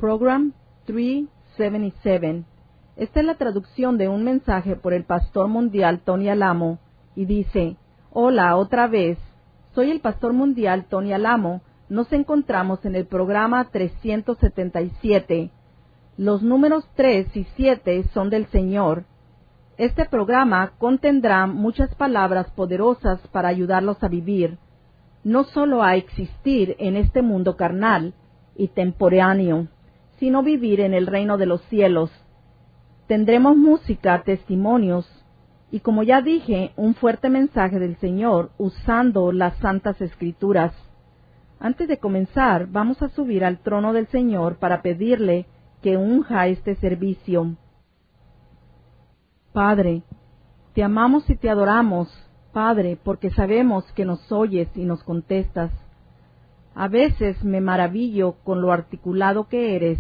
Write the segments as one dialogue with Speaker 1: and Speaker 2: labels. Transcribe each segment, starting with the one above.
Speaker 1: Program 377. Esta es la traducción de un mensaje por el pastor mundial Tony Alamo y dice: Hola, otra vez. Soy el pastor mundial Tony Alamo. Nos encontramos en el programa 377. Los números 3 y 7 son del Señor. Este programa contendrá muchas palabras poderosas para ayudarlos a vivir, no solo a existir en este mundo carnal y temporáneo, sino vivir en el reino de los cielos. Tendremos música, testimonios y, como ya dije, un fuerte mensaje del Señor usando las Santas Escrituras. Antes de comenzar, vamos a subir al trono del Señor para pedirle que unja este servicio. Padre, te amamos y te adoramos, Padre, porque sabemos que nos oyes y nos contestas. A veces me maravillo con lo articulado que eres,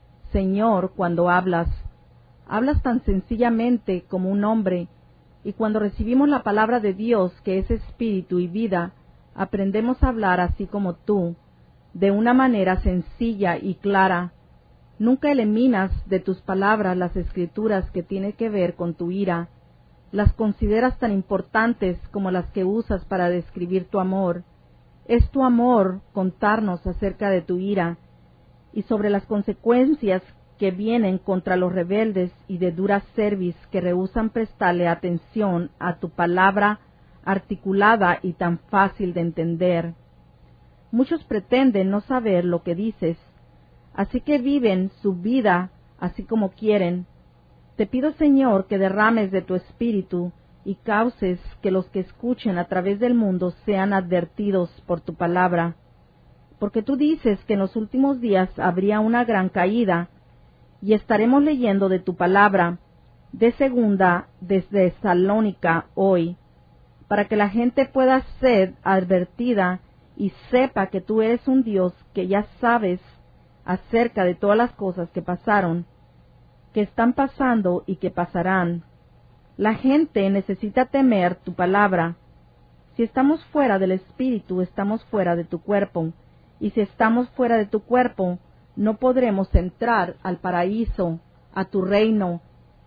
Speaker 1: Señor, cuando hablas. Hablas tan sencillamente como un hombre, y cuando recibimos la palabra de Dios, que es espíritu y vida, aprendemos a hablar así como tú, de una manera sencilla y clara. Nunca eliminas de tus palabras las escrituras que tienen que ver con tu ira. Las consideras tan importantes como las que usas para describir tu amor. Es tu amor contarnos acerca de tu ira y sobre las consecuencias que vienen contra los rebeldes y de dura cerviz que rehúsan prestarle atención a tu palabra articulada y tan fácil de entender. Muchos pretenden no saber lo que dices, así que viven su vida así como quieren. Te pido, Señor, que derrames de tu espíritu y causes que los que escuchen a través del mundo sean advertidos por tu palabra. Porque tú dices que en los últimos días habría una gran caída, y estaremos leyendo de tu palabra, de segunda desde Tesalónica hoy, para que la gente pueda ser advertida y sepa que tú eres un Dios que ya sabes acerca de todas las cosas que pasaron, que están pasando y que pasarán. La gente necesita temer tu palabra. Si estamos fuera del Espíritu, estamos fuera de tu cuerpo, y si estamos fuera de tu cuerpo, no podremos entrar al paraíso, a tu reino.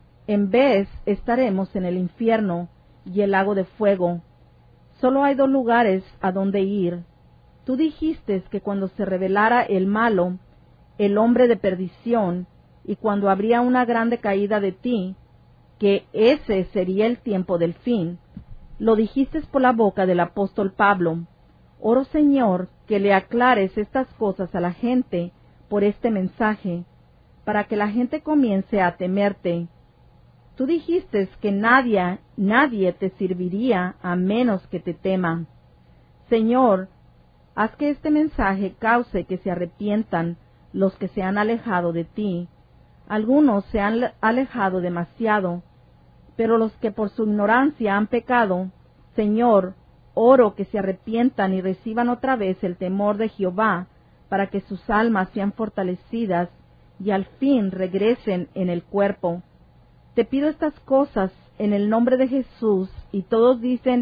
Speaker 1: En vez, estaremos en el infierno y el lago de fuego. Solo hay dos lugares a donde ir. Tú dijiste que cuando se revelara el malo, el hombre de perdición, y cuando habría una grande caída de ti, que ese sería el tiempo del fin. Lo dijiste por la boca del apóstol Pablo. Oro, Señor, que le aclares estas cosas a la gente por este mensaje, para que la gente comience a temerte. Tú dijiste que nadie te serviría a menos que te tema. Señor, haz que este mensaje cause que se arrepientan los que se han alejado de ti. Algunos se han alejado demasiado, pero los que por su ignorancia han pecado, Señor, oro que se arrepientan y reciban otra vez el temor de Jehová, para que sus almas sean fortalecidas y al fin regresen en el cuerpo. Te pido estas cosas en el nombre de Jesús, y todos dicen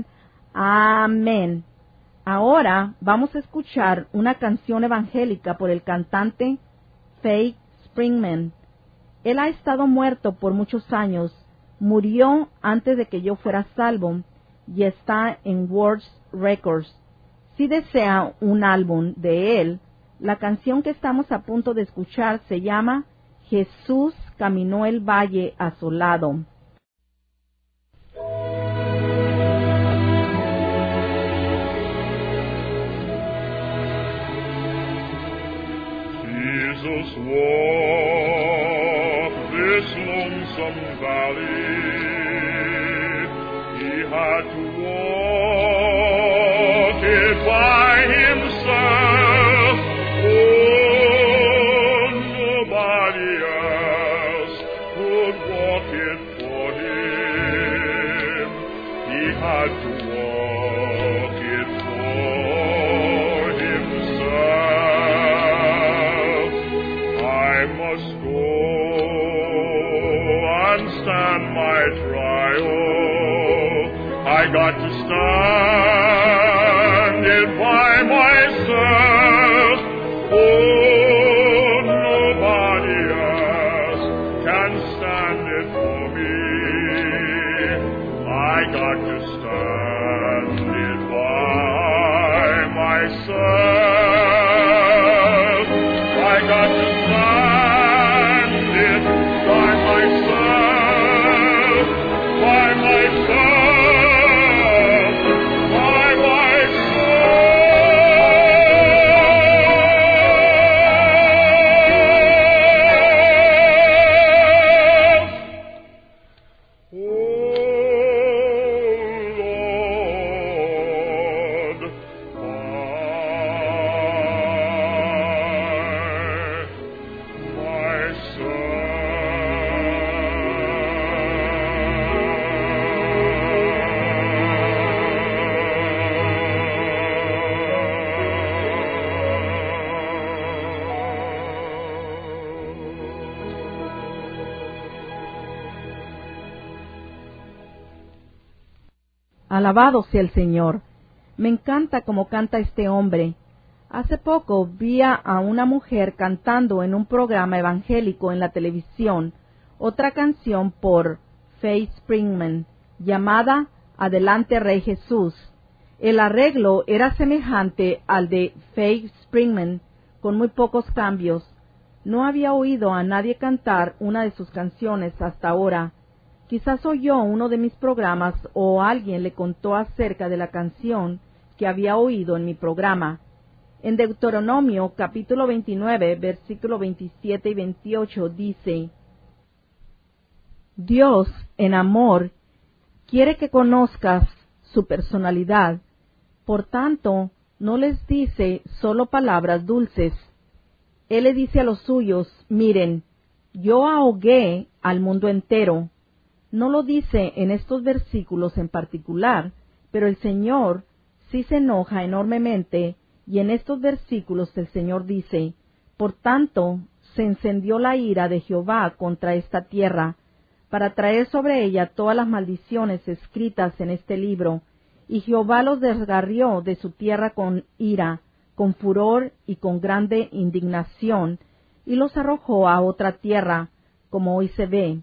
Speaker 1: amén. Ahora vamos a escuchar una canción evangélica por el cantante Faith Springman. Él ha estado muerto por muchos años, murió antes de que yo fuera salvo y está en Words Records. Si desea un álbum de él, la canción que estamos a punto de escuchar se llama Jesús caminó el valle asolado.
Speaker 2: Jesus walked this lonesome valley. He had to walk it by himself. Oh, nobody else could walk it for him. He had to walk it for himself. I must go and stand my trial. I got to stand it by myself. Oh, nobody
Speaker 1: Alabado sea el Señor. Me encanta cómo canta este hombre. Hace poco vi a una mujer cantando en un programa evangélico en la televisión otra canción por Faith Springman llamada Adelante Rey Jesús. El arreglo era semejante al de Faith Springman, con muy pocos cambios. No había oído a nadie cantar una de sus canciones hasta ahora. Quizás oyó uno de mis programas o alguien le contó acerca de la canción que había oído en mi programa. En Deuteronomio capítulo 29, versículo 27 y 28 dice: Dios, en amor, quiere que conozcas su personalidad. Por tanto, no les dice solo palabras dulces. Él le dice a los suyos: miren, yo ahogué al mundo entero. No lo dice en estos versículos en particular, pero el Señor sí se enoja enormemente, y en estos versículos el Señor dice: por tanto, se encendió la ira de Jehová contra esta tierra, para traer sobre ella todas las maldiciones escritas en este libro, y Jehová los desgarrió de su tierra con ira, con furor y con grande indignación, y los arrojó a otra tierra, como hoy se ve.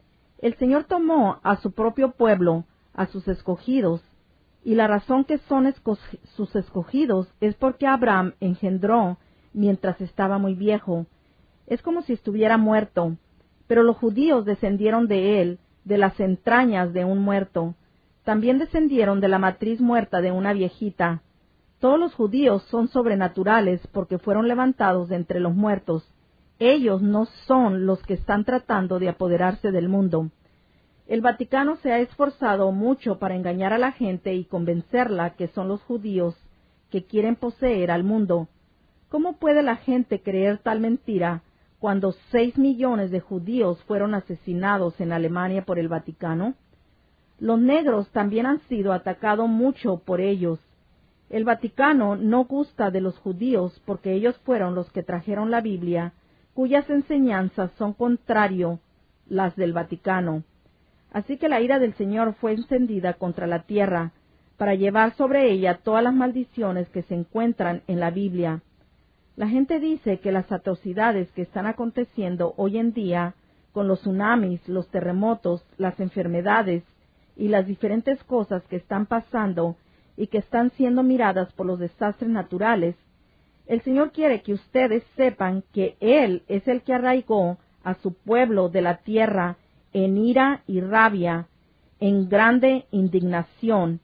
Speaker 1: El Señor tomó a su propio pueblo, a sus escogidos, y la razón que son sus escogidos es porque Abraham engendró mientras estaba muy viejo. Es como si estuviera muerto, pero los judíos descendieron de él, de las entrañas de un muerto. También descendieron de la matriz muerta de una viejita. Todos los judíos son sobrenaturales porque fueron levantados de entre los muertos. Ellos no son los que están tratando de apoderarse del mundo. El Vaticano se ha esforzado mucho para engañar a la gente y convencerla que son los judíos que quieren poseer al mundo. ¿Cómo puede la gente creer tal mentira cuando 6 millones de judíos fueron asesinados en Alemania por el Vaticano? Los negros también han sido atacados mucho por ellos. El Vaticano no gusta de los judíos porque ellos fueron los que trajeron la Biblia, cuyas enseñanzas son contrario las del Vaticano. Así que la ira del Señor fue encendida contra la tierra, para llevar sobre ella todas las maldiciones que se encuentran en la Biblia. La gente dice que las atrocidades que están aconteciendo hoy en día, con los tsunamis, los terremotos, las enfermedades y las diferentes cosas que están pasando y que están siendo miradas por los desastres naturales, el Señor quiere que ustedes sepan que Él es el que arraigó a su pueblo de la tierra en ira y rabia, en grande indignación,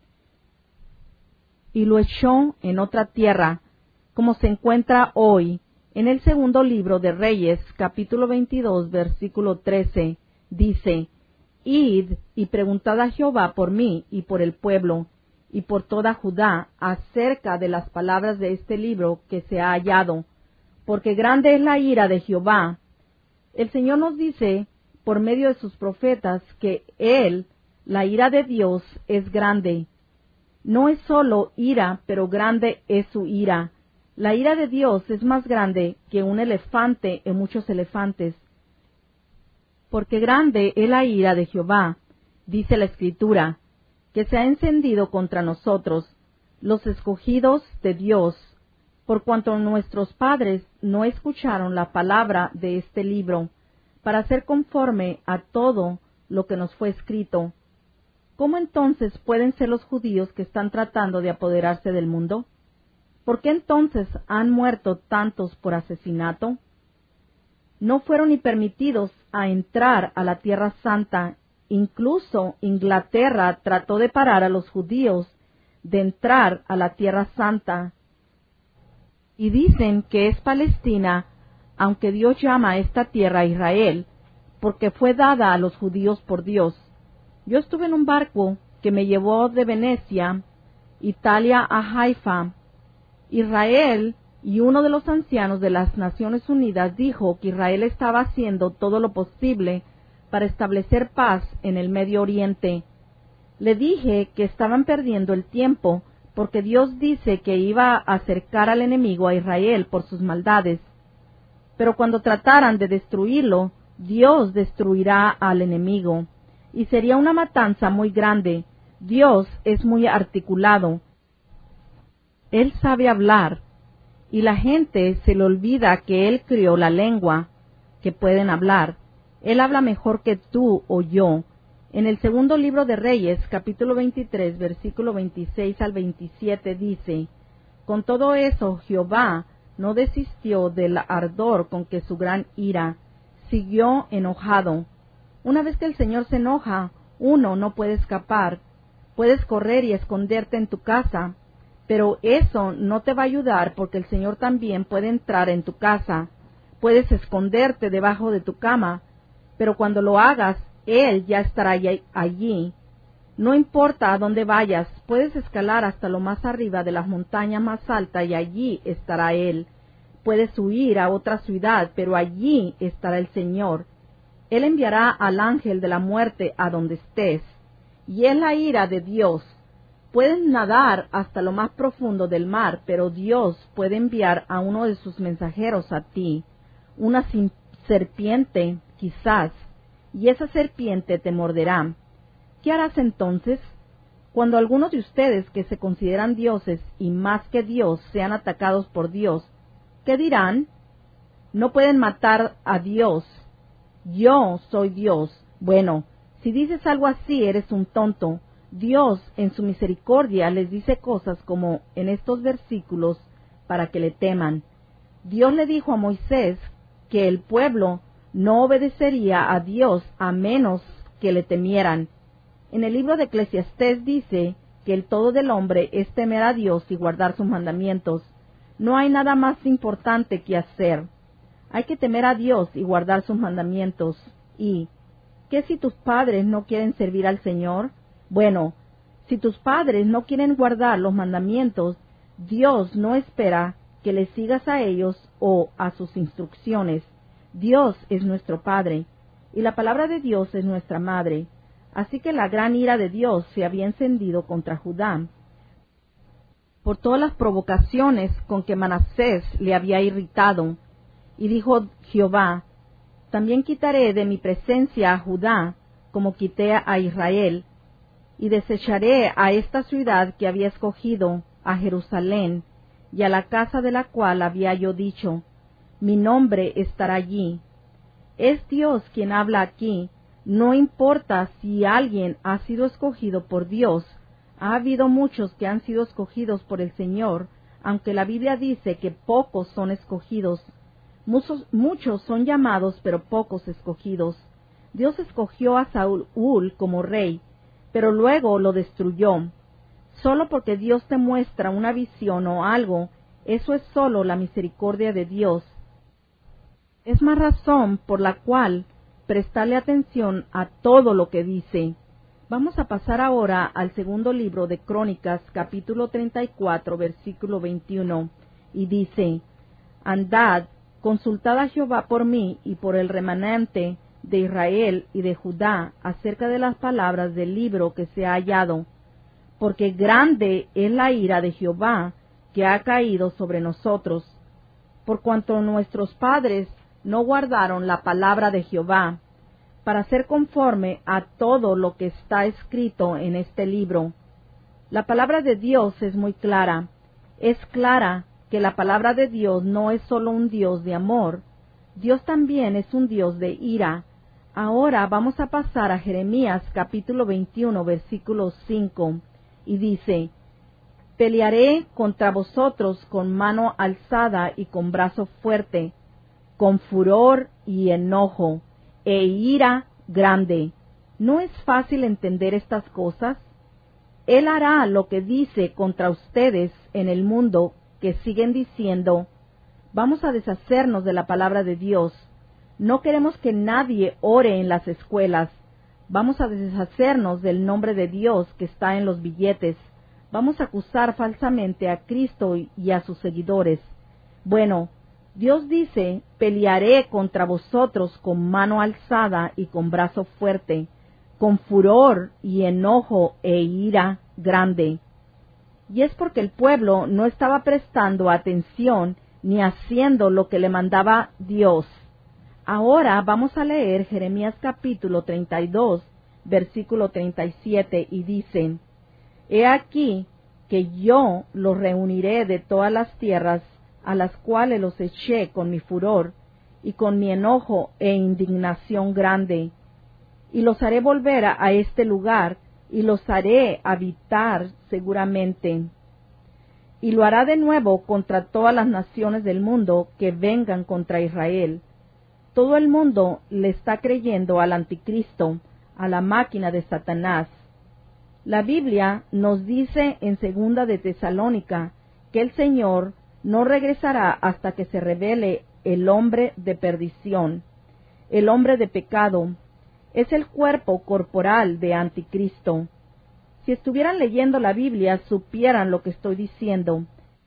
Speaker 1: y lo echó en otra tierra, como se encuentra hoy en el segundo libro de Reyes, capítulo 22, versículo 13, dice: Id y preguntad a Jehová por mí y por el pueblo, y por toda Judá, acerca de las palabras de este libro que se ha hallado, porque grande es la ira de Jehová. El Señor nos dice, por medio de sus profetas, que Él, la ira de Dios, es grande. No es solo ira, pero grande es su ira. La ira de Dios es más grande que un elefante en muchos elefantes. Porque grande es la ira de Jehová, dice la Escritura, que se ha encendido contra nosotros, los escogidos de Dios, por cuanto nuestros padres no escucharon la palabra de este libro, para ser conforme a todo lo que nos fue escrito. ¿Cómo entonces pueden ser los judíos que están tratando de apoderarse del mundo? ¿Por qué entonces han muerto tantos por asesinato? No fueron ni permitidos a entrar a la Tierra Santa. Incluso Inglaterra trató de parar a los judíos de entrar a la Tierra Santa. Y dicen que es Palestina, aunque Dios llama a esta tierra Israel, porque fue dada a los judíos por Dios. Yo estuve en un barco que me llevó de Venecia, Italia, a Haifa. Israel, y uno de los ancianos de las Naciones Unidas dijo que Israel estaba haciendo todo lo posible para establecer paz en el Medio Oriente. Le dije que estaban perdiendo el tiempo, porque Dios dice que iba a acercar al enemigo a Israel por sus maldades. Pero cuando trataran de destruirlo, Dios destruirá al enemigo, y sería una matanza muy grande. Dios es muy articulado. Él sabe hablar, y la gente se le olvida que Él crió la lengua que pueden hablar. Él habla mejor que tú o yo. En el segundo libro de Reyes, capítulo 23, versículo 26 al 27, dice: Con todo eso, Jehová no desistió del ardor con que su gran ira siguió enojado. Una vez que el Señor se enoja, uno no puede escapar. Puedes correr y esconderte en tu casa, pero eso no te va a ayudar porque el Señor también puede entrar en tu casa. Puedes esconderte debajo de tu cama, pero cuando lo hagas, Él ya estará allí. No importa a dónde vayas, puedes escalar hasta lo más arriba de las montañas más altas y allí estará Él. Puedes huir a otra ciudad, pero allí estará el Señor. Él enviará al ángel de la muerte a donde estés. Y es la ira de Dios. Puedes nadar hasta lo más profundo del mar, pero Dios puede enviar a uno de sus mensajeros a ti, una serpiente, quizás, y esa serpiente te morderá. ¿Qué harás entonces? Cuando algunos de ustedes que se consideran dioses y más que Dios sean atacados por Dios, ¿qué dirán? No pueden matar a Dios. Yo soy Dios. Bueno, si dices algo así, eres un tonto. Dios, en su misericordia, les dice cosas como en estos versículos para que le teman. Dios le dijo a Moisés que el pueblo no obedecería a Dios a menos que le temieran. En el libro de Eclesiastés dice que el todo del hombre es temer a Dios y guardar sus mandamientos. No hay nada más importante que hacer. Hay que temer a Dios y guardar sus mandamientos. ¿Y qué si tus padres no quieren servir al Señor? Bueno, si tus padres no quieren guardar los mandamientos, Dios no espera que le sigas a ellos o a sus instrucciones. Dios es nuestro Padre, y la palabra de Dios es nuestra Madre. Así que la gran ira de Dios se había encendido contra Judá por todas las provocaciones con que Manasés le había irritado. Y dijo Jehová: También quitaré de mi presencia a Judá, como quité a Israel, y desecharé a esta ciudad que había escogido, a Jerusalén, y a la casa de la cual había yo dicho: Mi nombre estará allí. Es Dios quien habla aquí. No importa si alguien ha sido escogido por Dios. Ha habido muchos que han sido escogidos por el Señor, aunque la Biblia dice que pocos son escogidos. Muchos son llamados, pero pocos escogidos. Dios escogió a Saúl como rey, pero luego lo destruyó. Solo porque Dios te muestra una visión o algo, eso es solo la misericordia de Dios. Es más razón por la cual prestarle atención a todo lo que dice. Vamos a pasar ahora al segundo libro de Crónicas, capítulo 34, versículo 21, y dice: Andad, consultad a Jehová por mí y por el remanente de Israel y de Judá acerca de las palabras del libro que se ha hallado, porque grande es la ira de Jehová que ha caído sobre nosotros, por cuanto nuestros padres no guardaron la palabra de Jehová, para ser conforme a todo lo que está escrito en este libro. La palabra de Dios es muy clara. Es clara que la palabra de Dios no es solo un Dios de amor. Dios también es un Dios de ira. Ahora vamos a pasar a Jeremías capítulo 21, versículo 5, y dice: Pelearé contra vosotros con mano alzada y con brazo fuerte, con furor y enojo, e ira grande. ¿No es fácil entender estas cosas? Él hará lo que dice contra ustedes en el mundo, que siguen diciendo: Vamos a deshacernos de la palabra de Dios. No queremos que nadie ore en las escuelas. Vamos a deshacernos del nombre de Dios que está en los billetes. Vamos a acusar falsamente a Cristo y a sus seguidores. Bueno, Dios dice: pelearé contra vosotros con mano alzada y con brazo fuerte, con furor y enojo e ira grande. Y es porque el pueblo no estaba prestando atención ni haciendo lo que le mandaba Dios. Ahora vamos a leer Jeremías capítulo 32, versículo 37, y dice: He aquí que yo los reuniré de todas las tierras a las cuales los eché con mi furor y con mi enojo e indignación grande, y los haré volver a este lugar, y los haré habitar seguramente. Y lo hará de nuevo contra todas las naciones del mundo que vengan contra Israel. Todo el mundo le está creyendo al anticristo, a la máquina de Satanás. La Biblia nos dice en 2 de Tesalónica que el Señor no regresará hasta que se revele el hombre de perdición, el hombre de pecado. Es el cuerpo corporal de anticristo. Si estuvieran leyendo la Biblia, supieran lo que estoy diciendo.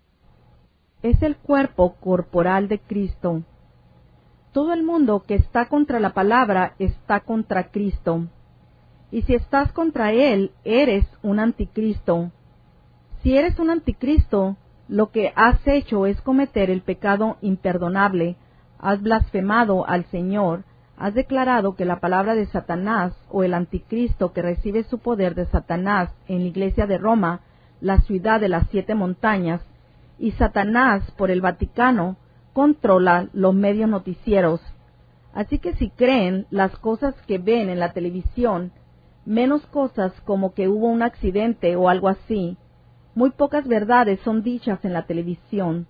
Speaker 1: Es el cuerpo corporal de Cristo. Todo el mundo que está contra la palabra está contra Cristo. Y si estás contra Él, eres un anticristo. Si eres un anticristo, lo que has hecho es cometer el pecado imperdonable. Has blasfemado al Señor. Has declarado que la palabra de Satanás o el anticristo que recibe su poder de Satanás en la iglesia de Roma, la ciudad de las 7 montañas, y Satanás por el Vaticano controla los medios noticieros. Así que si creen las cosas que ven en la televisión, menos cosas como que hubo un accidente o algo así, muy pocas verdades son dichas en la televisión.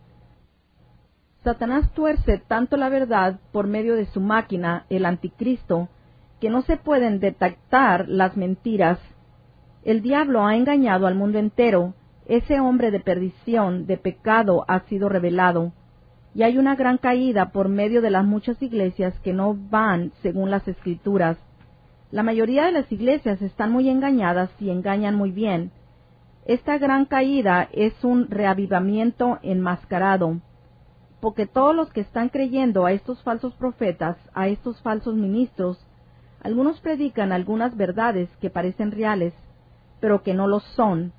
Speaker 1: Satanás tuerce tanto la verdad por medio de su máquina, el anticristo, que no se pueden detectar las mentiras. El diablo ha engañado al mundo entero. Ese hombre de perdición, de pecado, ha sido revelado. Y hay una gran caída por medio de las muchas iglesias que no van según las Escrituras. La mayoría de las iglesias están muy engañadas y engañan muy bien. Esta gran caída es un reavivamiento enmascarado, porque todos los que están creyendo a estos falsos profetas, a estos falsos ministros, algunos predican algunas verdades que parecen reales, pero que no lo son.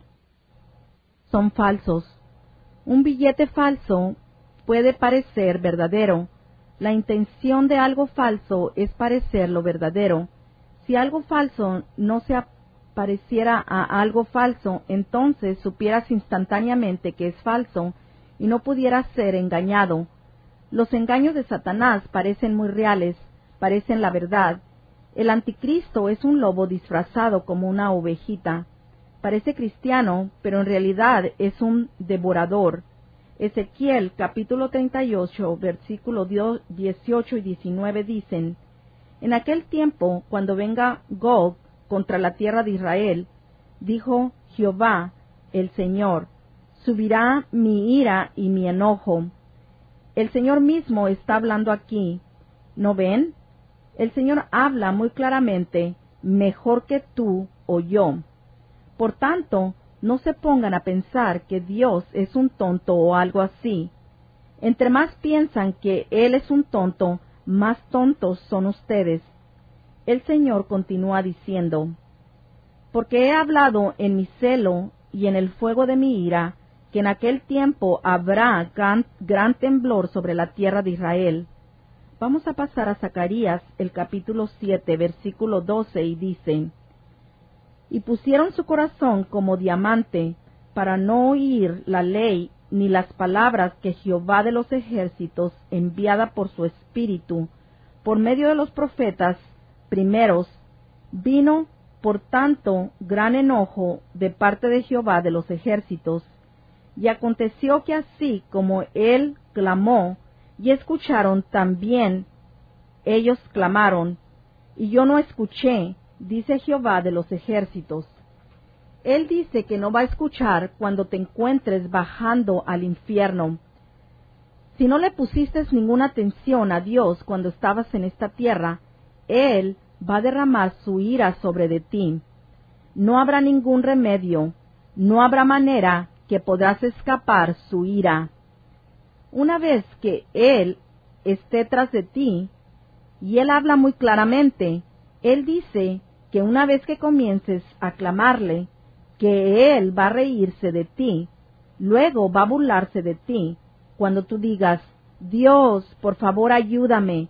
Speaker 1: Son falsos. Un billete falso puede parecer verdadero. La intención de algo falso es parecer lo verdadero. Si algo falso no se pareciera a algo falso, entonces supieras instantáneamente que es falso y no pudiera ser engañado. Los engaños de Satanás parecen muy reales, parecen la verdad. El anticristo es un lobo disfrazado como una ovejita. Parece cristiano, pero en realidad es un devorador. Ezequiel capítulo 38, versículos 18 y 19 dicen: En aquel tiempo, cuando venga Gog contra la tierra de Israel, dijo Jehová, el Señor, subirá mi ira y mi enojo. El Señor mismo está hablando aquí. ¿No ven? El Señor habla muy claramente, mejor que tú o yo. Por tanto, no se pongan a pensar que Dios es un tonto o algo así. Entre más piensan que Él es un tonto, más tontos son ustedes. El Señor continúa diciendo: Porque he hablado en mi celo y en el fuego de mi ira, que en aquel tiempo habrá gran temblor sobre la tierra de Israel. Vamos a pasar a Zacarías, el capítulo 7, versículo 12, y dice: Y pusieron su corazón como diamante, para no oír la ley ni las palabras que Jehová de los ejércitos, enviada por su espíritu, por medio de los profetas primeros, vino por tanto gran enojo de parte de Jehová de los ejércitos. Y aconteció que así como él clamó, y escucharon también, ellos clamaron, y yo no escuché, dice Jehová de los ejércitos. Él dice que no va a escuchar cuando te encuentres bajando al infierno. Si no le pusiste ninguna atención a Dios cuando estabas en esta tierra, Él va a derramar su ira sobre de ti. No habrá ningún remedio, no habrá manera que podrás escapar su ira. Una vez que Él esté tras de ti, y Él habla muy claramente, Él dice que una vez que comiences a clamarle, que Él va a reírse de ti, luego va a burlarse de ti, cuando tú digas: Dios, por favor, ayúdame.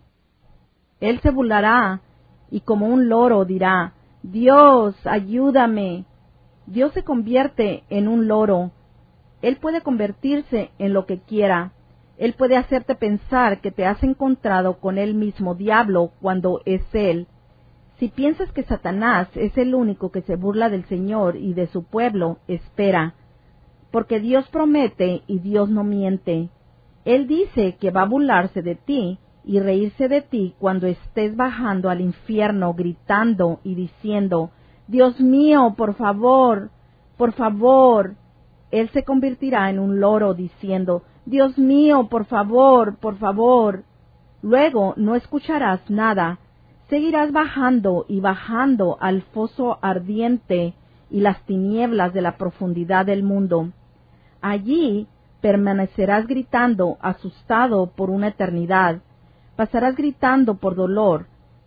Speaker 1: Él se burlará y como un loro dirá: Dios, ayúdame. Dios se convierte en un loro. Él puede convertirse en lo que quiera. Él puede hacerte pensar que te has encontrado con el mismo diablo cuando es Él. Si piensas que Satanás es el único que se burla del Señor y de su pueblo, espera, porque Dios promete y Dios no miente. Él dice que va a burlarse de ti y reírse de ti cuando estés bajando al infierno gritando y diciendo, Dios mío, por favor, por favor. Él se convertirá en un loro diciendo, Dios mío, por favor, por favor. Luego no escucharás nada. Seguirás bajando y bajando al foso ardiente y las tinieblas de la profundidad del mundo. Allí permanecerás gritando, asustado por una eternidad. Pasarás gritando por dolor.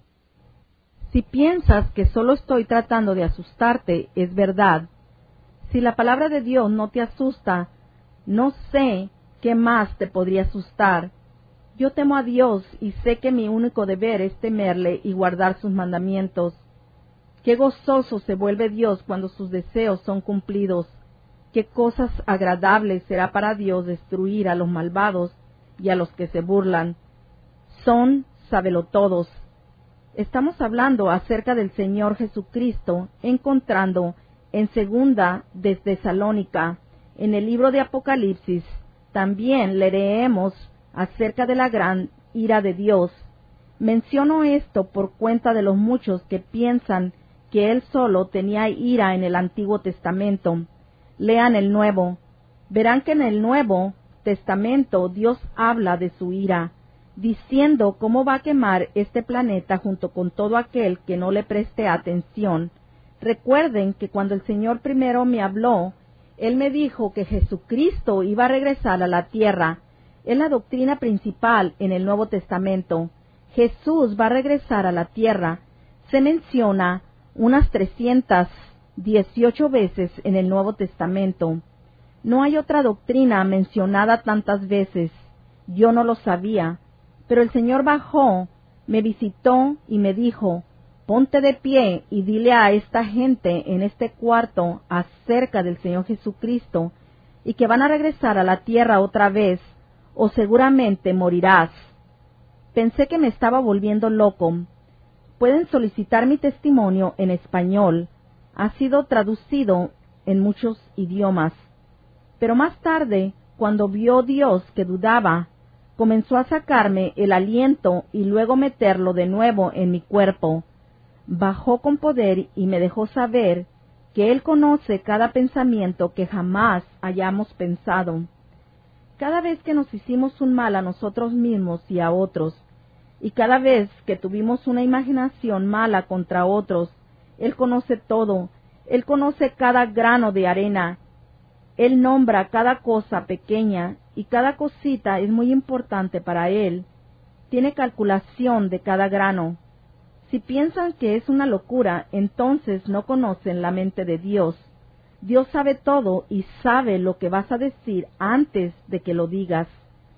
Speaker 1: Si piensas que solo estoy tratando de asustarte, es verdad. Si la palabra de Dios no te asusta, no sé qué más te podría asustar. Yo temo a Dios y sé que mi único deber es temerle y guardar sus mandamientos. Qué gozoso se vuelve Dios cuando sus deseos son cumplidos. Qué cosas agradables será para Dios destruir a los malvados y a los que se burlan. Son sabelotodos. Estamos hablando acerca del Señor Jesucristo, encontrando en segunda de Tesalónica, en el libro de Apocalipsis, también leemos acerca de la gran ira de Dios. Menciono esto por cuenta de los muchos que piensan que Él solo tenía ira en el Antiguo Testamento. Lean el Nuevo. Verán que en el Nuevo Testamento Dios habla de su ira, diciendo cómo va a quemar este planeta junto con todo aquel que no le preste atención. Recuerden que cuando el Señor primero me habló, Él me dijo que Jesucristo iba a regresar a la tierra. Es la doctrina principal en el Nuevo Testamento. Jesús va a regresar a la tierra. Se menciona unas 318 veces en el Nuevo Testamento. No hay otra doctrina mencionada tantas veces. Yo no lo sabía, pero el Señor bajó, me visitó y me dijo, ponte de pie y dile a esta gente en este cuarto acerca del Señor Jesucristo y que van a regresar a la tierra otra vez, o seguramente morirás. Pensé que me estaba volviendo loco. Pueden solicitar mi testimonio en español. Ha sido traducido en muchos idiomas. Pero más tarde, cuando vio Dios que dudaba, comenzó a sacarme el aliento y luego meterlo de nuevo en mi cuerpo. Bajó con poder y me dejó saber que Él conoce cada pensamiento que jamás hayamos pensado. Cada vez que nos hicimos un mal a nosotros mismos y a otros, y cada vez que tuvimos una imaginación mala contra otros, Él conoce todo. Él conoce cada grano de arena. Él nombra cada cosa pequeña y cada cosita es muy importante para Él. Tiene calculación de cada grano. Si piensan que es una locura, entonces no conocen la mente de Dios. Dios sabe todo y sabe lo que vas a decir antes de que lo digas.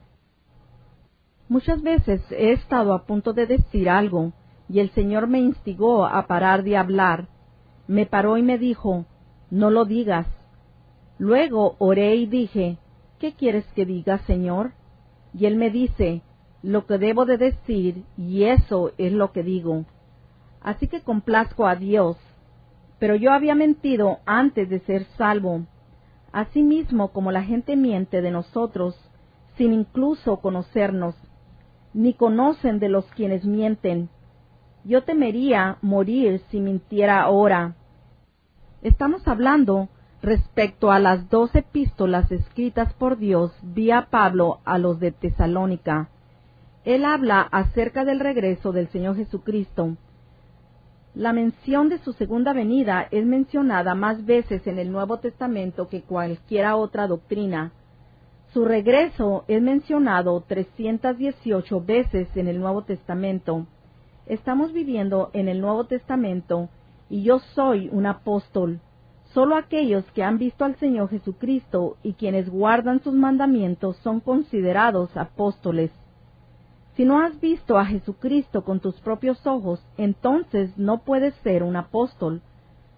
Speaker 1: Muchas veces he estado a punto de decir algo y el Señor me instigó a parar de hablar. Me paró y me dijo, no lo digas. Luego oré y dije, ¿qué quieres que diga, Señor? Y Él me dice, lo que debo de decir, y eso es lo que digo. Así que complazco a Dios. Pero yo había mentido antes de ser salvo. Asimismo como la gente miente de nosotros, sin incluso conocernos, ni conocen de los quienes mienten. Yo temería morir si mintiera ahora. Estamos hablando respecto a las 2 epístolas escritas por Dios vía Pablo a los de Tesalónica. Él habla acerca del regreso del Señor Jesucristo. La mención de su segunda venida es mencionada más veces en el Nuevo Testamento que cualquiera otra doctrina. Su regreso es mencionado 318 veces en el Nuevo Testamento. Estamos viviendo en el Nuevo Testamento y yo soy un apóstol. Solo aquellos que han visto al Señor Jesucristo y quienes guardan sus mandamientos son considerados apóstoles. Si no has visto a Jesucristo con tus propios ojos, entonces no puedes ser un apóstol.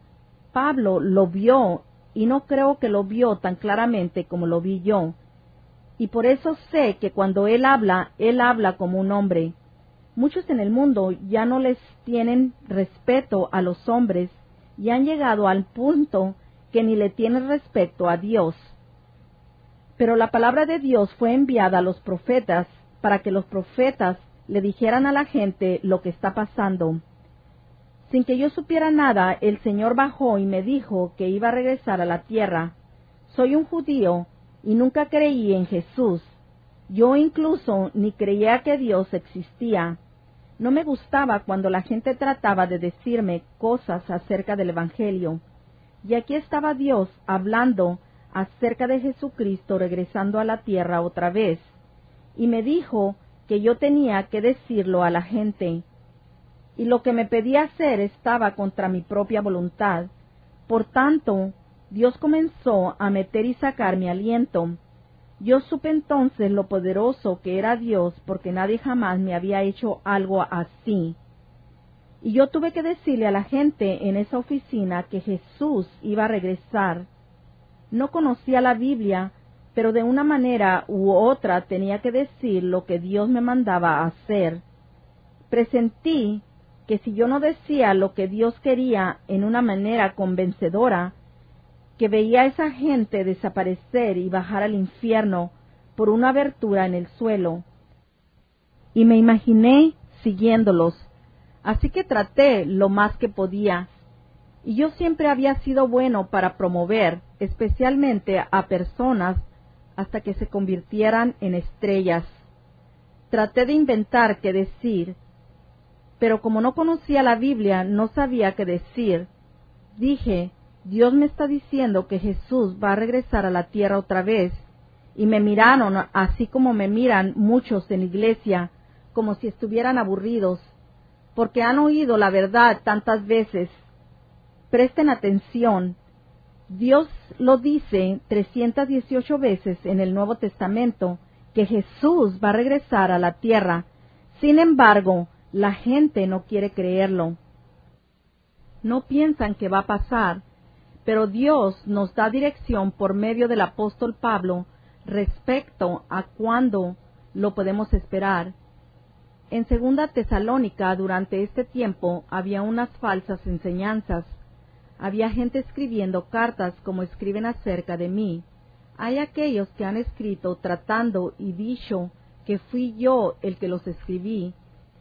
Speaker 1: Pablo lo vio, y no creo que lo vio tan claramente como lo vi yo. Y por eso sé que cuando él habla como un hombre. Muchos en el mundo ya no les tienen respeto a los hombres y han llegado al punto que ni le tienen respeto a Dios. Pero la palabra de Dios fue enviada a los profetas para que los profetas le dijeran a la gente lo que está pasando. Sin que yo supiera nada, el Señor bajó y me dijo que iba a regresar a la tierra. Soy un judío y nunca creí en Jesús. Yo incluso ni creía que Dios existía. No me gustaba cuando la gente trataba de decirme cosas acerca del Evangelio. Y aquí estaba Dios hablando acerca de Jesucristo regresando a la tierra otra vez. Y me dijo que yo tenía que decirlo a la gente. Y lo que me pedía hacer estaba contra mi propia voluntad. Por tanto, Dios comenzó a meter y sacar mi aliento. Yo supe entonces lo poderoso que era Dios, porque nadie jamás me había hecho algo así. Y yo tuve que decirle a la gente en esa oficina que Jesús iba a regresar. No conocía la Biblia, pero de una manera u otra tenía que decir lo que Dios me mandaba a hacer. Presentí que si yo no decía lo que Dios quería en una manera convencedora, que veía a esa gente desaparecer y bajar al infierno por una abertura en el suelo. Y me imaginé siguiéndolos, así que traté lo más que podía. Y yo siempre había sido bueno para promover, especialmente a personas, hasta que se convirtieran en estrellas. Traté de inventar qué decir, pero como no conocía la Biblia, no sabía qué decir. Dije, Dios me está diciendo que Jesús va a regresar a la tierra otra vez, y me miraron así como me miran muchos en la iglesia, como si estuvieran aburridos, porque han oído la verdad tantas veces. Presten atención. Dios lo dice 318 veces en el Nuevo Testamento, que Jesús va a regresar a la tierra. Sin embargo, la gente no quiere creerlo. No piensan que va a pasar, pero Dios nos da dirección por medio del apóstol Pablo respecto a cuándo lo podemos esperar. En 2 Tesalónica, durante este tiempo, había unas falsas enseñanzas. Había gente escribiendo cartas como escriben acerca de mí. Hay aquellos que han escrito tratando y dicho que fui yo el que los escribí.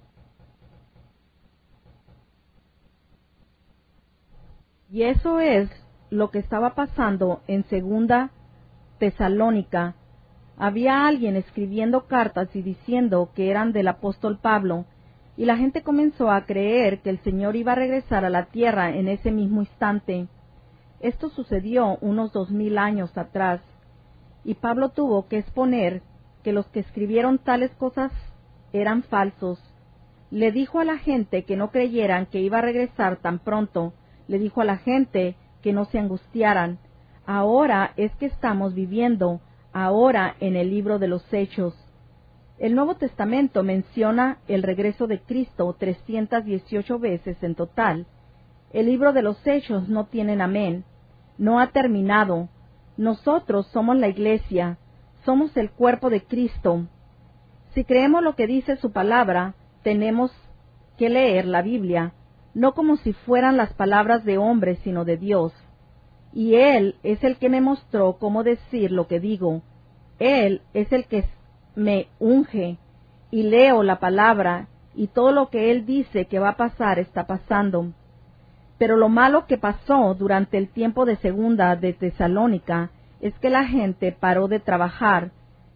Speaker 1: Y eso es lo que estaba pasando en 2 Tesalónica. Había alguien escribiendo cartas y diciendo que eran del apóstol Pablo, y la gente comenzó a creer que el Señor iba a regresar a la tierra en ese mismo instante. Esto sucedió unos 2000 años atrás, y Pablo tuvo que exponer que los que escribieron tales cosas eran falsos. Le dijo a la gente que no creyeran que iba a regresar tan pronto. Le dijo a la gente que no se angustiaran. Ahora es que estamos viviendo, ahora en el libro de los Hechos. El Nuevo Testamento menciona el regreso de Cristo 318 veces en total. El libro de los Hechos no tiene amén. No ha terminado. Nosotros somos la iglesia, somos el cuerpo de Cristo. Si creemos lo que dice su palabra, tenemos que leer la Biblia, no como si fueran las palabras de hombres, sino de Dios. Y Él es el que me mostró cómo decir lo que digo. Él es el que me unge, y leo la palabra, y todo lo que Él dice que va a pasar está pasando. Pero lo malo que pasó durante el tiempo de 2 de Tesalónica es que la gente paró de trabajar,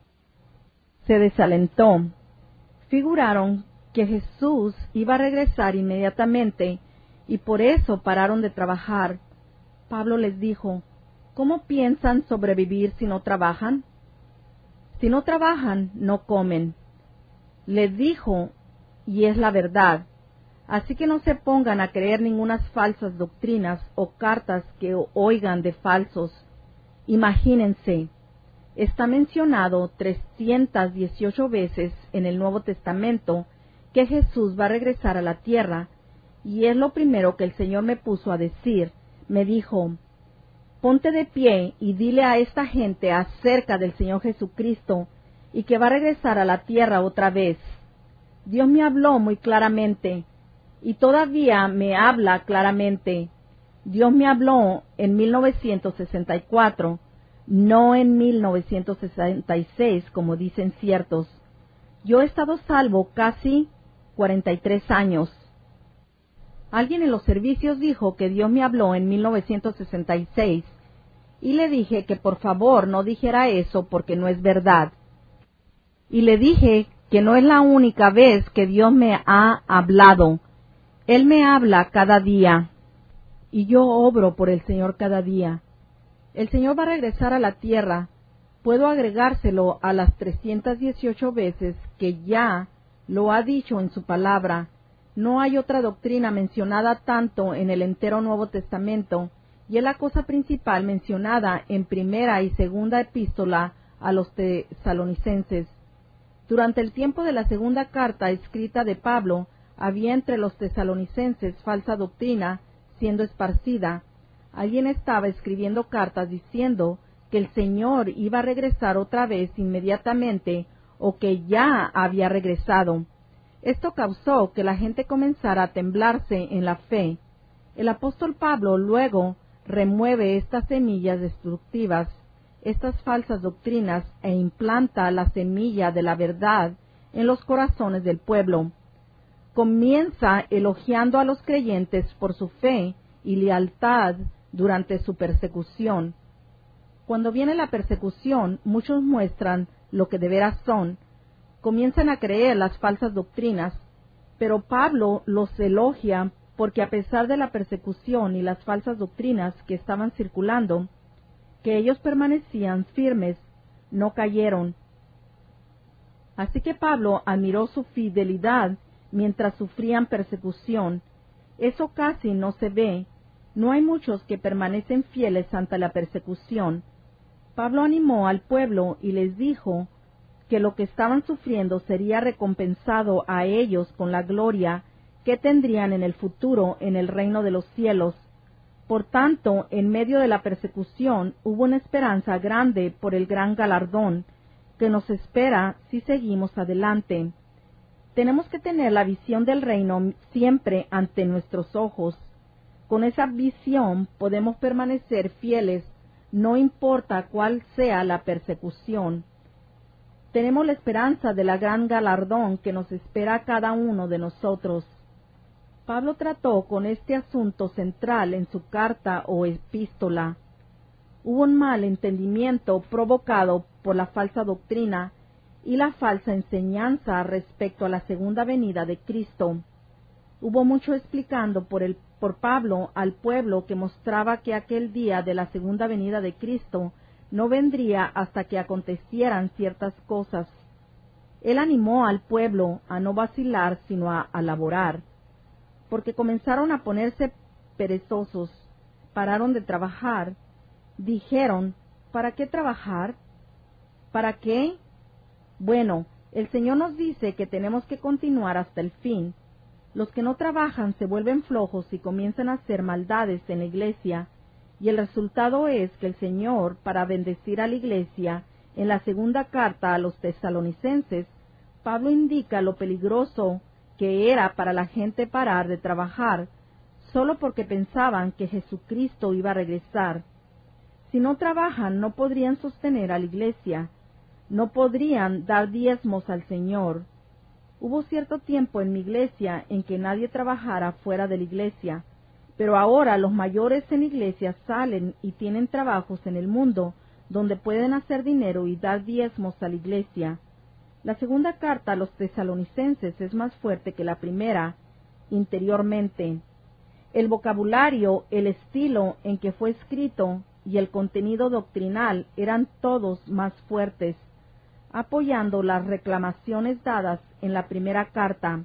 Speaker 1: se desalentó. Figuraron que Jesús iba a regresar inmediatamente y por eso pararon de trabajar. Pablo les dijo, ¿cómo piensan sobrevivir si no trabajan? Si no trabajan, no comen. Les dijo, y es la verdad. Así que no se pongan a creer ningunas falsas doctrinas o cartas que oigan de falsos. Imagínense, está mencionado 318 veces en el Nuevo Testamento que Jesús va a regresar a la tierra, y es lo primero que el Señor me puso a decir. me dijo: ponte de pie y dile a esta gente acerca del Señor Jesucristo y que va a regresar a la tierra otra vez. Dios me habló muy claramente y todavía me habla claramente. Dios me habló en 1964, no en 1966, como dicen ciertos. Yo he estado salvo casi 43 años. Alguien en los servicios dijo que Dios me habló en 1966 y le dije que por favor no dijera eso porque no es verdad. Y le dije que no es la única vez que Dios me ha hablado. Él me habla cada día y yo obro por el Señor cada día. El Señor va a regresar a la tierra. Puedo agregárselo a las 318 veces que ya lo ha dicho en su palabra. No hay otra doctrina mencionada tanto en el entero Nuevo Testamento, y es la cosa principal mencionada en primera y segunda epístola a los tesalonicenses. Durante el tiempo de la segunda carta escrita de Pablo, había entre los tesalonicenses falsa doctrina siendo esparcida. Alguien estaba escribiendo cartas diciendo que el Señor iba a regresar otra vez inmediatamente o que ya había regresado. Esto causó que la gente comenzara a temblarse en la fe. El apóstol Pablo luego remueve estas semillas destructivas, estas falsas doctrinas, e implanta la semilla de la verdad en los corazones del pueblo. Comienza elogiando a los creyentes por su fe y lealtad durante su persecución. Cuando viene la persecución, muchos muestran lo que de veras son. Comienzan a creer las falsas doctrinas, pero Pablo los elogia porque a pesar de la persecución y las falsas doctrinas que estaban circulando, que ellos permanecían firmes, no cayeron. Así que Pablo admiró su fidelidad mientras sufrían persecución. Eso casi no se ve. No hay muchos que permanecen fieles ante la persecución. Pablo animó al pueblo y les dijo que lo que estaban sufriendo sería recompensado a ellos con la gloria que tendrían en el futuro en el reino de los cielos. Por tanto, en medio de la persecución hubo una esperanza grande por el gran galardón que nos espera si seguimos adelante. Tenemos que tener la visión del reino siempre ante nuestros ojos. Con esa visión podemos permanecer fieles, no importa cuál sea la persecución. Tenemos la esperanza de la gran galardón que nos espera a cada uno de nosotros. Pablo trató con este asunto central en su carta o epístola. Hubo un mal entendimiento provocado por la falsa doctrina y la falsa enseñanza respecto a la segunda venida de Cristo. Hubo mucho explicando por Pablo al pueblo que mostraba que aquel día de la segunda venida de Cristo no vendría hasta que acontecieran ciertas cosas. Él animó al pueblo a no vacilar sino a laborar, porque comenzaron a ponerse perezosos, pararon de trabajar. Dijeron: ¿para qué trabajar? ¿Para qué? Bueno, el Señor nos dice que tenemos que continuar hasta el fin. Los que no trabajan se vuelven flojos y comienzan a hacer maldades en la iglesia, y el resultado es que el Señor, para bendecir a la iglesia, en la segunda carta a los tesalonicenses, Pablo indica lo peligroso que era para la gente parar de trabajar, solo porque pensaban que Jesucristo iba a regresar. Si no trabajan, no podrían sostener a la iglesia, no podrían dar diezmos al Señor. Hubo cierto tiempo en mi iglesia en que nadie trabajara fuera de la iglesia, pero ahora los mayores en la iglesia salen y tienen trabajos en el mundo donde pueden hacer dinero y dar diezmos a la iglesia. La segunda carta a los tesalonicenses es más fuerte que la primera, interiormente. El vocabulario, el estilo en que fue escrito y el contenido doctrinal eran todos más fuertes, apoyando las reclamaciones dadas en la primera carta.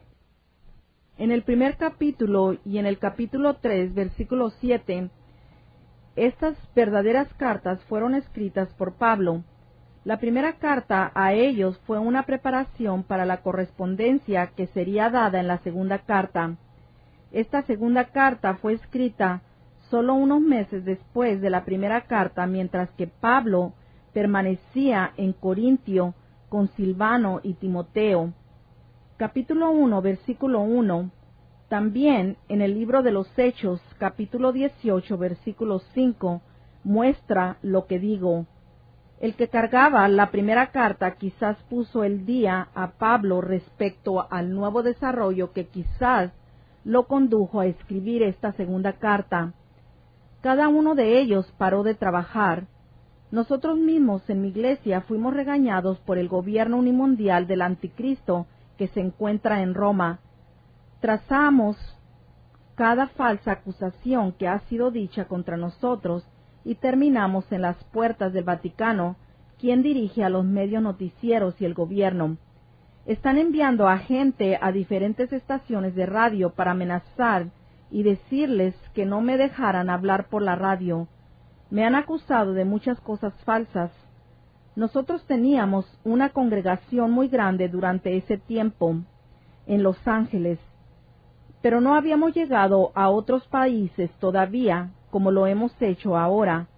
Speaker 1: En el primer capítulo y en el capítulo 3, versículo 7, estas verdaderas cartas fueron escritas por Pablo. La primera carta a ellos fue una preparación para la correspondencia que sería dada en la segunda carta. Esta segunda carta fue escrita solo unos meses después de la primera carta, mientras que Pablo permanecía en Corintio con Silvano y Timoteo. Capítulo 1, versículo 1. También en el libro de los Hechos, capítulo 18, versículo 5, muestra lo que digo. El que cargaba la primera carta quizás puso el día a Pablo respecto al nuevo desarrollo que quizás lo condujo a escribir esta segunda carta. Cada uno de ellos paró de trabajar. Nosotros mismos en mi iglesia fuimos regañados por el gobierno unimundial del anticristo que se encuentra en Roma. Trazamos cada falsa acusación que ha sido dicha contra nosotros y terminamos en las puertas del Vaticano, quien dirige a los medios noticieros y el gobierno. Están enviando a gente a diferentes estaciones de radio para amenazar y decirles que no me dejaran hablar por la radio. Me han acusado de muchas cosas falsas. Nosotros teníamos una congregación muy grande durante ese tiempo en Los Ángeles, pero no habíamos llegado a otros países todavía como lo hemos hecho ahora.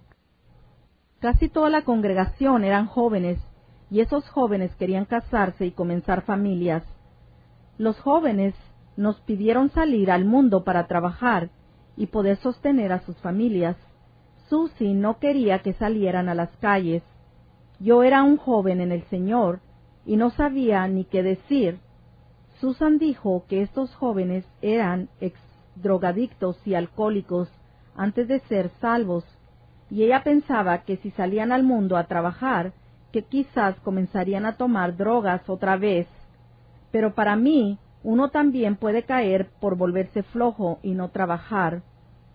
Speaker 1: Casi toda la congregación eran jóvenes, y esos jóvenes querían casarse y comenzar familias. Los jóvenes nos pidieron salir al mundo para trabajar y poder sostener a sus familias. Susie no quería que salieran a las calles. Yo era un joven en el Señor y no sabía ni qué decir. Susan dijo que estos jóvenes eran drogadictos y alcohólicos antes de ser salvos, y ella pensaba que si salían al mundo a trabajar, que quizás comenzarían a tomar drogas otra vez. Pero para mí, uno también puede caer por volverse flojo y no trabajar.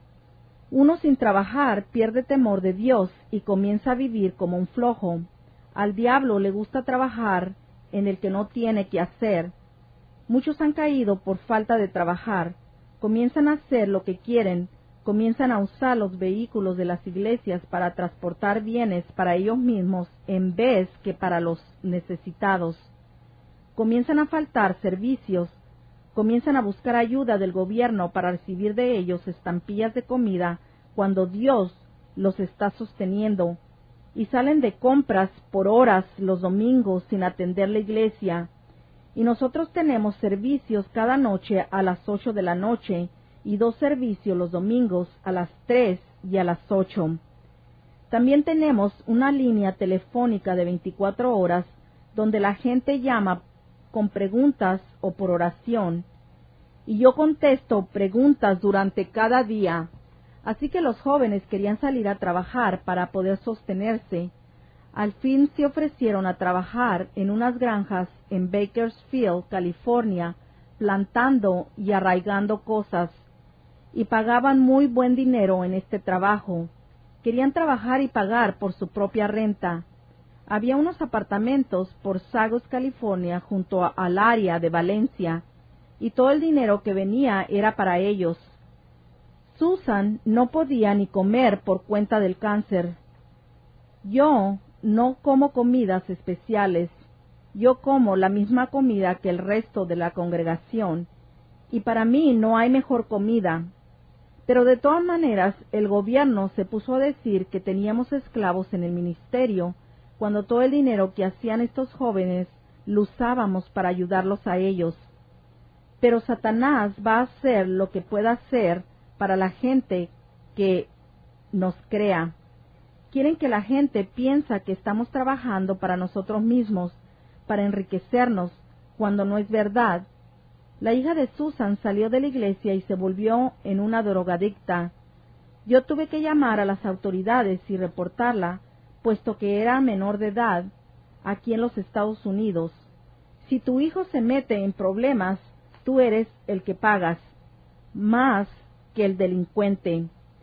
Speaker 1: Uno sin trabajar pierde temor de Dios y comienza a vivir como un flojo. Al diablo le gusta trabajar en el que no tiene que hacer. Muchos han caído por falta de trabajar. Comienzan a hacer lo que quieren, comienzan a usar los vehículos de las iglesias para transportar bienes para ellos mismos en vez que para los necesitados. Comienzan a faltar servicios, comienzan a buscar ayuda del gobierno para recibir de ellos estampillas de comida cuando Dios los está sosteniendo, y salen de compras por horas los domingos sin atender la iglesia. Y nosotros tenemos servicios cada noche a las 8 de la noche y 2 servicios los domingos a las 3 y a las 8. También tenemos una línea telefónica de 24 horas donde la gente llama con preguntas o por oración, y yo contesto preguntas durante cada día. Así que los jóvenes querían salir a trabajar para poder sostenerse. Al fin se ofrecieron a trabajar en unas granjas en Bakersfield, California, plantando y arraigando cosas, y pagaban muy buen dinero en este trabajo. Querían trabajar y pagar por su propia renta. Había unos apartamentos por Saugus, California, junto al área de Valencia, y todo el dinero que venía era para ellos. Susan no podía ni comer por cuenta del cáncer. Yo no como comidas especiales. Yo como la misma comida que el resto de la congregación, y para mí no hay mejor comida. Pero de todas maneras, el gobierno se puso a decir que teníamos esclavos en el ministerio, cuando todo el dinero que hacían estos jóvenes lo usábamos para ayudarlos a ellos. Pero Satanás va a hacer lo que pueda hacer para la gente que nos crea. Quieren que la gente piensa que estamos trabajando para nosotros mismos, para enriquecernos, cuando no es verdad. La hija de Susan salió de la iglesia y se volvió en una drogadicta. Yo tuve que llamar a las autoridades y reportarla, puesto que era menor de edad, aquí en los Estados Unidos. Si tu hijo se mete en problemas, tú eres el que pagas, más que el delincuente.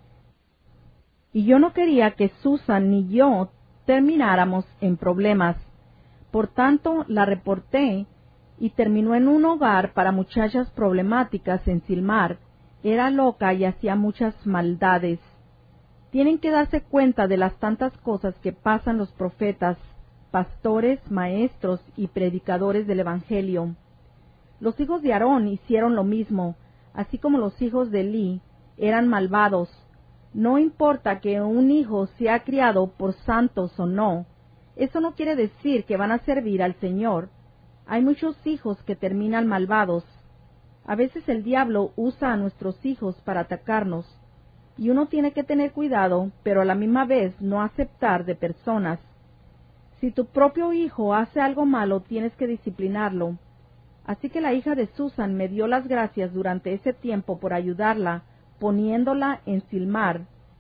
Speaker 1: Y yo no quería que Susan ni yo termináramos en problemas. Por tanto, la reporté y terminó en un hogar para muchachas problemáticas en Silmar. Era loca y hacía muchas maldades. Tienen que darse cuenta de las tantas cosas que pasan los profetas, pastores, maestros y predicadores del Evangelio. Los hijos de Aarón hicieron lo mismo, así como los hijos de Elí eran malvados. No importa que un hijo sea criado por santos o no, eso no quiere decir que van a servir al Señor. Hay muchos hijos que terminan malvados. A veces el diablo usa a nuestros hijos para atacarnos, y uno tiene que tener cuidado, pero a la misma vez no aceptar de personas. Si tu propio hijo hace algo malo, tienes que disciplinarlo. Así que la hija de Susan me dio las gracias durante ese tiempo por ayudarla, poniéndola en Silmar.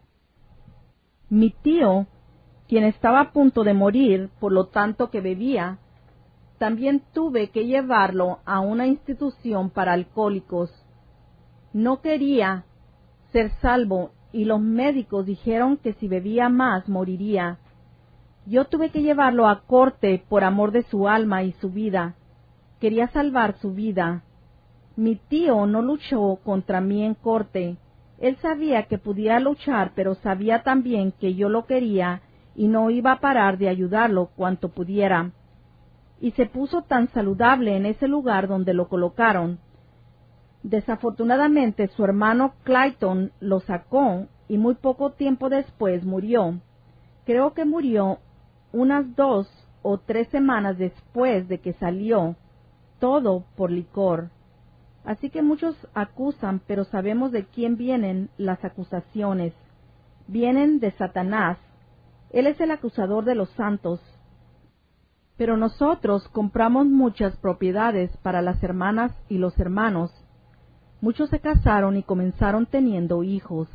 Speaker 1: Mi tío, quien estaba a punto de morir por lo tanto que bebía, también tuve que llevarlo a una institución para alcohólicos. No quería ser salvo y los médicos dijeron que si bebía más moriría. Yo tuve que llevarlo a corte por amor de su alma y su vida. Quería salvar su vida. Mi tío no luchó contra mí en corte. Él sabía que podía luchar, pero sabía también que yo lo quería y no iba a parar de ayudarlo cuanto pudiera. Y se puso tan saludable en ese lugar donde lo colocaron. Desafortunadamente su hermano Clayton lo sacó y muy poco tiempo después murió. Creo que murió unas 2 o 3 semanas después de que salió, todo por licor. Así que muchos acusan, pero sabemos de quién vienen las acusaciones. Vienen de Satanás. Él es el acusador de los santos. Pero nosotros compramos muchas propiedades para las hermanas y los hermanos. Muchos se casaron y comenzaron teniendo hijos.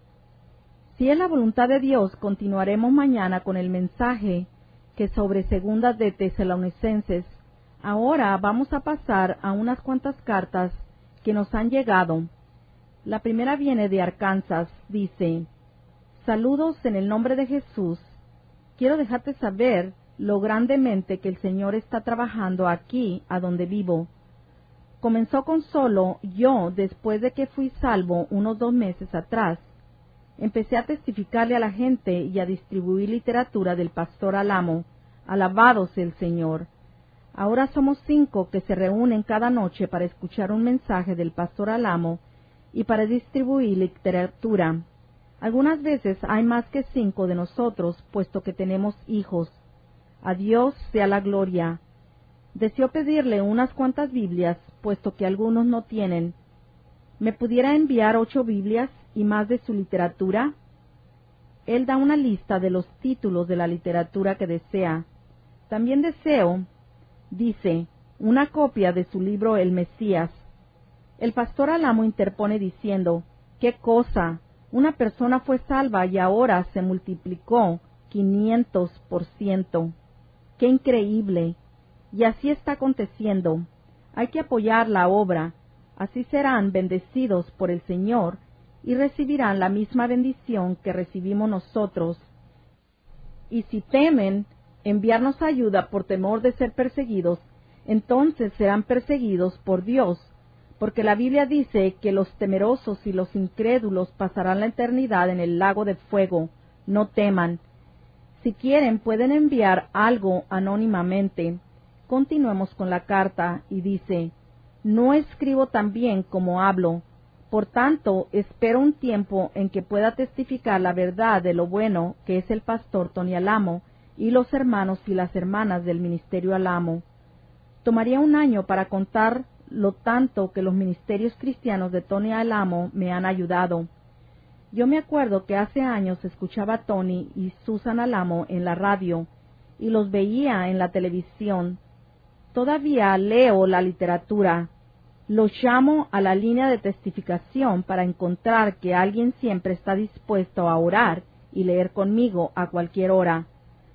Speaker 1: Si es la voluntad de Dios, continuaremos mañana con el mensaje que sobre segunda de Tesalonicenses. Ahora vamos a pasar a unas cuantas cartas que nos han llegado. La primera viene de Arkansas. Dice: saludos en el nombre de Jesús. Quiero dejarte saber lo grandemente que el Señor está trabajando aquí a donde vivo. Comenzó con solo yo después de que fui salvo unos 2 meses atrás. Empecé a testificarle a la gente y a distribuir literatura del pastor Alamo. Alabado sea el Señor. Ahora somos 5 que se reúnen cada noche para escuchar un mensaje del pastor Alamo y para distribuir literatura. Algunas veces hay más que 5 de nosotros, puesto que tenemos hijos. A Dios sea la gloria. Deseo pedirle unas cuantas Biblias, puesto que algunos no tienen. ¿Me pudiera enviar 8 Biblias y más de su literatura? Él da una lista de los títulos de la literatura que desea. También deseo, dice, una copia de su libro El Mesías. El pastor Alamo interpone diciendo: ¡qué cosa! Una persona fue salva y ahora se multiplicó 500%. ¡Qué increíble! Y así está aconteciendo. Hay que apoyar la obra. Así serán bendecidos por el Señor y recibirán la misma bendición que recibimos nosotros. Y si temen enviarnos ayuda por temor de ser perseguidos, entonces serán perseguidos por Dios, porque la Biblia dice que los temerosos y los incrédulos pasarán la eternidad en el lago de fuego. No teman. Si quieren, pueden enviar algo anónimamente. Continuemos con la carta y dice: no escribo tan bien como hablo. Por tanto, espero un tiempo en que pueda testificar la verdad de lo bueno que es el pastor Tony Alamo y los hermanos y las hermanas del ministerio Alamo. Tomaría un año para contar lo tanto que los ministerios cristianos de Tony Alamo me han ayudado. Yo me acuerdo que hace años escuchaba a Tony y Susan Alamo en la radio y los veía en la televisión. Todavía leo la literatura. Los llamo a la línea de testificación para encontrar que alguien siempre está dispuesto a orar y leer conmigo a cualquier hora.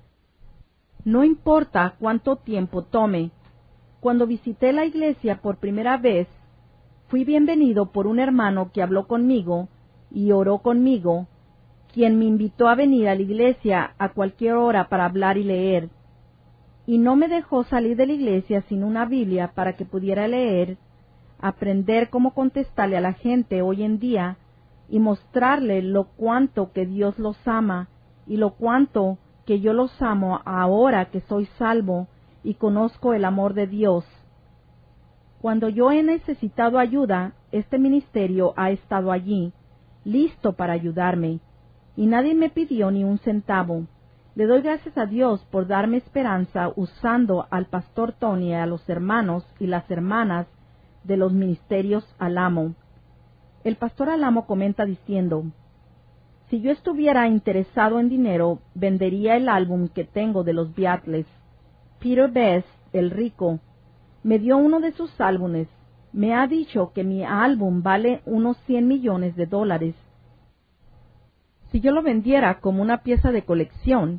Speaker 1: No importa cuánto tiempo tome. Cuando visité la iglesia por primera vez, fui bienvenido por un hermano que habló conmigo y oró conmigo, quien me invitó a venir a la iglesia a cualquier hora para hablar y leer. Y no me dejó salir de la iglesia sin una Biblia para que pudiera leer, aprender cómo contestarle a la gente hoy en día y mostrarle lo cuánto que Dios los ama y lo cuánto que yo los amo ahora que soy salvo y conozco el amor de Dios. Cuando yo he necesitado ayuda, este ministerio ha estado allí, listo para ayudarme. y nadie me pidió ni un centavo. Le doy gracias a Dios por darme esperanza usando al pastor Tony y a los hermanos y las hermanas de los ministerios Alamo. El pastor Alamo comenta diciendo: si yo estuviera interesado en dinero, vendería el álbum que tengo de los Beatles. Peter Best, el rico, me dio uno de sus álbumes. Me ha dicho que mi álbum vale unos $100 millones. Si yo lo vendiera como una pieza de colección,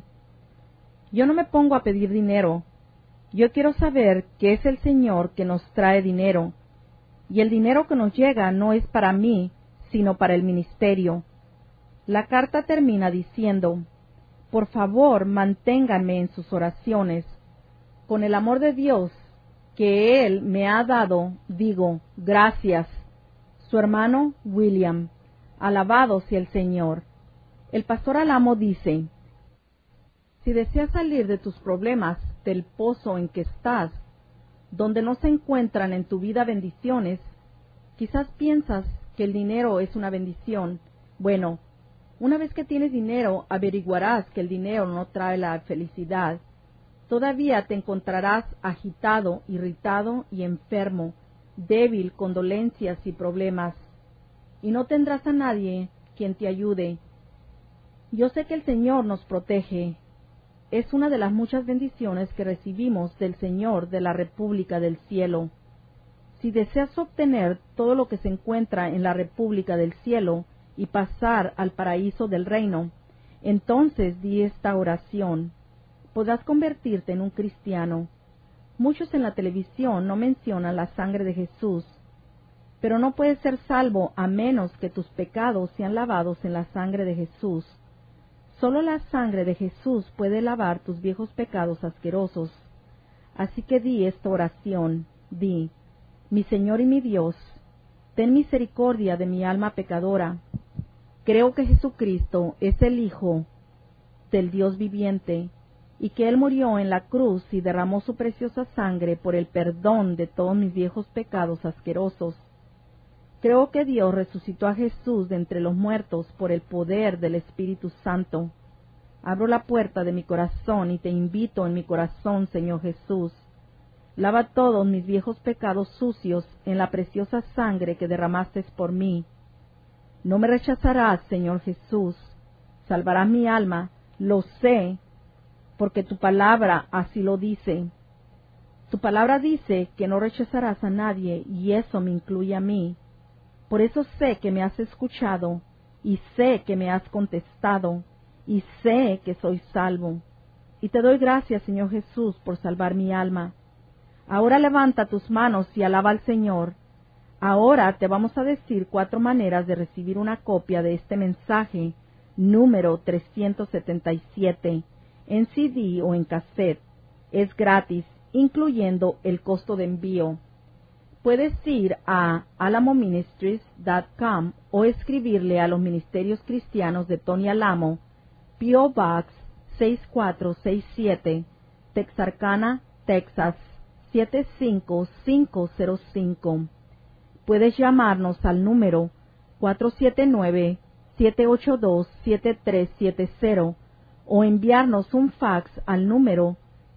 Speaker 1: yo no me pongo a pedir dinero. Yo quiero saber que es el Señor que nos trae dinero, y el dinero que nos llega no es para mí, sino para el ministerio. La carta termina diciendo: por favor, manténganme en sus oraciones. Con el amor de Dios que Él me ha dado, digo, gracias. Su hermano William. Alabado sea el Señor. El pastor Alamo dice: si deseas salir de tus problemas, del pozo en que estás, donde no se encuentran en tu vida bendiciones, quizás piensas que el dinero es una bendición. Bueno, una vez que tienes dinero, averiguarás que el dinero no trae la felicidad. Todavía te encontrarás agitado, irritado y enfermo, débil, con dolencias y problemas, y no tendrás a nadie quien te ayude. Yo sé que el Señor nos protege. Es una de las muchas bendiciones que recibimos del Señor de la República del Cielo. Si deseas obtener todo lo que se encuentra en la República del Cielo y pasar al paraíso del reino, entonces di esta oración. Podrás convertirte en un cristiano. Muchos en la televisión no mencionan la sangre de Jesús, pero no puedes ser salvo a menos que tus pecados sean lavados en la sangre de Jesús. Solo la sangre de Jesús puede lavar tus viejos pecados asquerosos. Así que di esta oración. Di: mi Señor y mi Dios, ten misericordia de mi alma pecadora. Creo que Jesucristo es el Hijo del Dios viviente, y que Él murió en la cruz y derramó su preciosa sangre por el perdón de todos mis viejos pecados asquerosos. Creo que Dios resucitó a Jesús de entre los muertos por el poder del Espíritu Santo. Abro la puerta de mi corazón y te invito en mi corazón, Señor Jesús. Lava todos mis viejos pecados sucios en la preciosa sangre que derramaste por mí. No me rechazarás, Señor Jesús. Salvarás mi alma, lo sé, porque tu palabra así lo dice. Tu palabra dice que no rechazarás a nadie, y eso me incluye a mí. Por eso sé que me has escuchado, y sé que me has contestado, y sé que soy salvo. Y te doy gracias, Señor Jesús, por salvar mi alma. Ahora levanta tus manos y alaba al Señor. Ahora te vamos a decir 4 maneras de recibir una copia de este mensaje, número 377, en CD o en cassette. Es gratis, incluyendo el costo de envío. Puedes ir a alamoministries.com o escribirle a los Ministerios Cristianos de Tony Alamo, P.O. Box 6467, Texarkana, Texas 75505. Puedes llamarnos al número 479-782-7370 o enviarnos un fax al número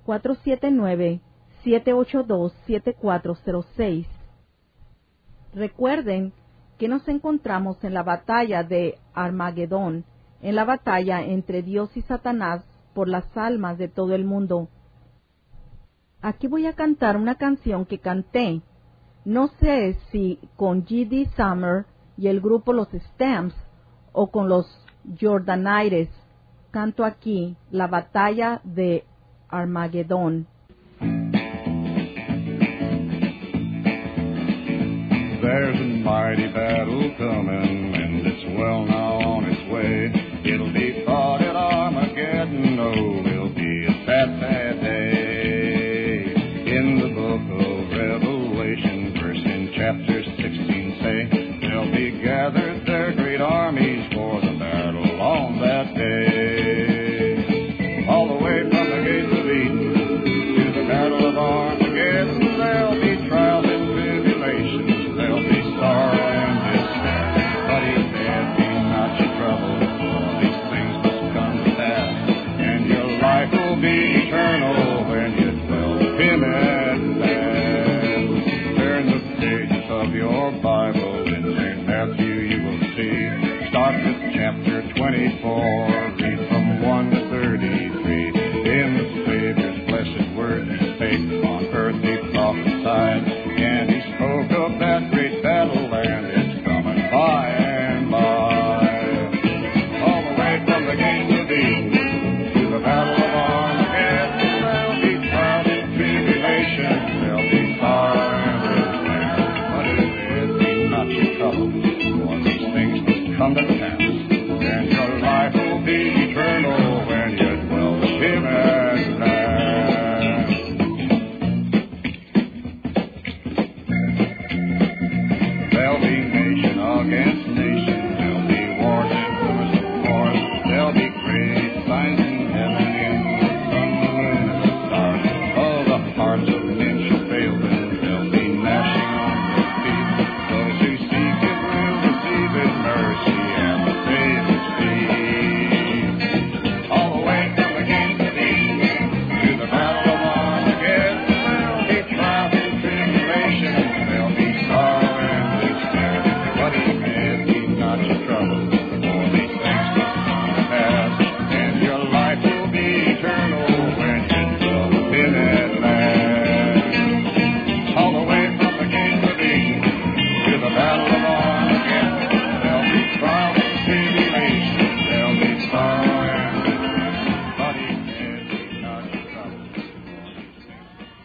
Speaker 1: 479-782-7406. Recuerden que nos encontramos en la batalla de Armagedón, en la batalla entre Dios y Satanás por las almas de todo el mundo. Aquí voy a cantar una canción que canté, no sé si con G.D. Summer y el grupo Los Stamps o con los Jordanaires. Canto aquí la batalla de Armagedón.
Speaker 2: There's a mighty battle coming, and it's well now on its way. It'll be fought at Armageddon, oh, it'll be a sad, sad day. In the book of Revelation, verse in chapter 16 say, they'll be gathered their great armies for the battle on that day. All the way from the gates of Eden to the battle of Armageddon, there'll be trials and tribulations. There'll be sorrow and distress, but he said, be not ye troubled, for these of your Bible in St. Matthew you will see. Start with chapter 24, read from 1 to 33. In the Savior's blessed word he spake, on earth he prophesied, and he spoke of that great battle, and it's coming by and by. All the way from the gates of Eden to the battle of Armageddon, there'll be trial and tribulation, there'll be sorrow and despair. But if it be not your trouble, for these things must come to pass, and your life will be eternal when you dwell with him at last. There'll be nation against